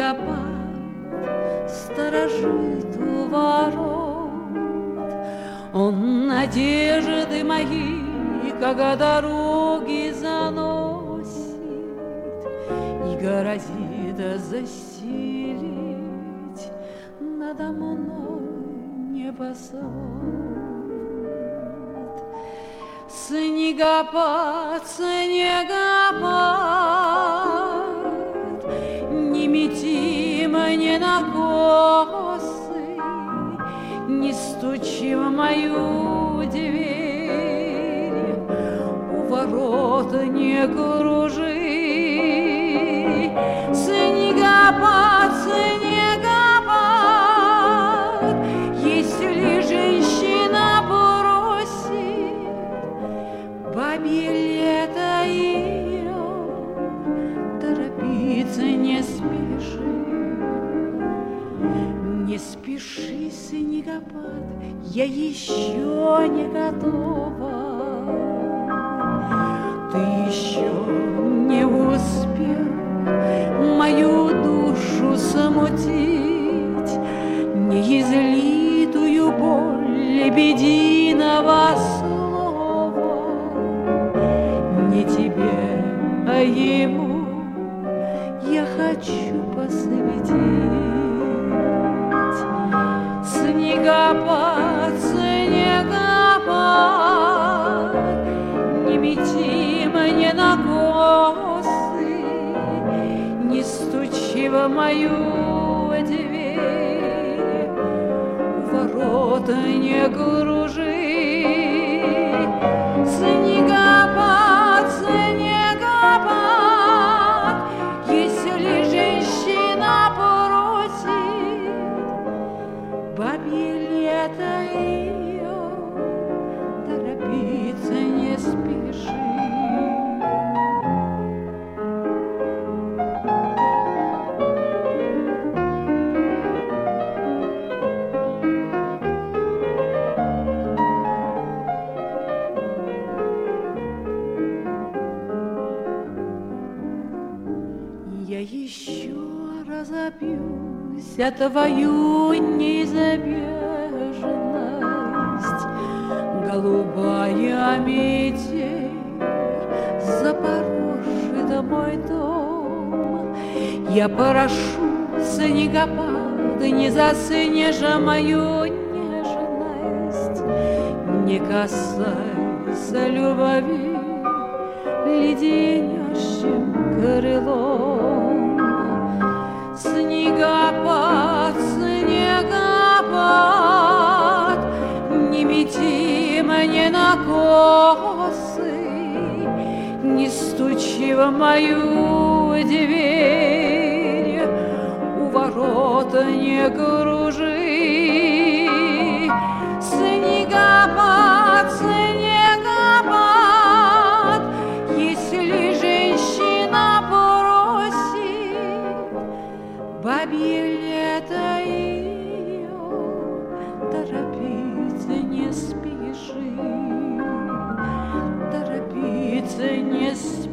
снегопад сторожит у ворот. Он надежды мои, как дороги заносит, и грозит застелить надо мной небосвод. Снегопад, снегопад, не мети мне на косы, не стучи в мою дверь, у ворот не кружи. Снегопад, снегопад, если женщина бросит бабье лето ее, торопиться не спеши. Не спеши, снегопад, я еще не готова. Ты еще не успел мою душу смутить, неизлитую боль лебединого слова. Не тебе, а ему я хочу посвятить. Снегопад, снегопад, не мети мне на косы, не стучи в мою дверь, у ворот не кружи. Снегопад, снегопад, если женщина просит бабье лето ее, торопиться не спеши. Я еще разобьюсь о твою неизбежность, голубая метель запорошит мой дом. Я прошу, снегопад, не заснешь мою нежность, не касайся любви леденящим крылом. Снегопад, снегопад, не мети мне на косы, не стучи в мою дверь, у ворот не кружи. Снегопад, снегопад, если женщина просит бабье лето ее, торопиться не спеши, торопиться не спеши.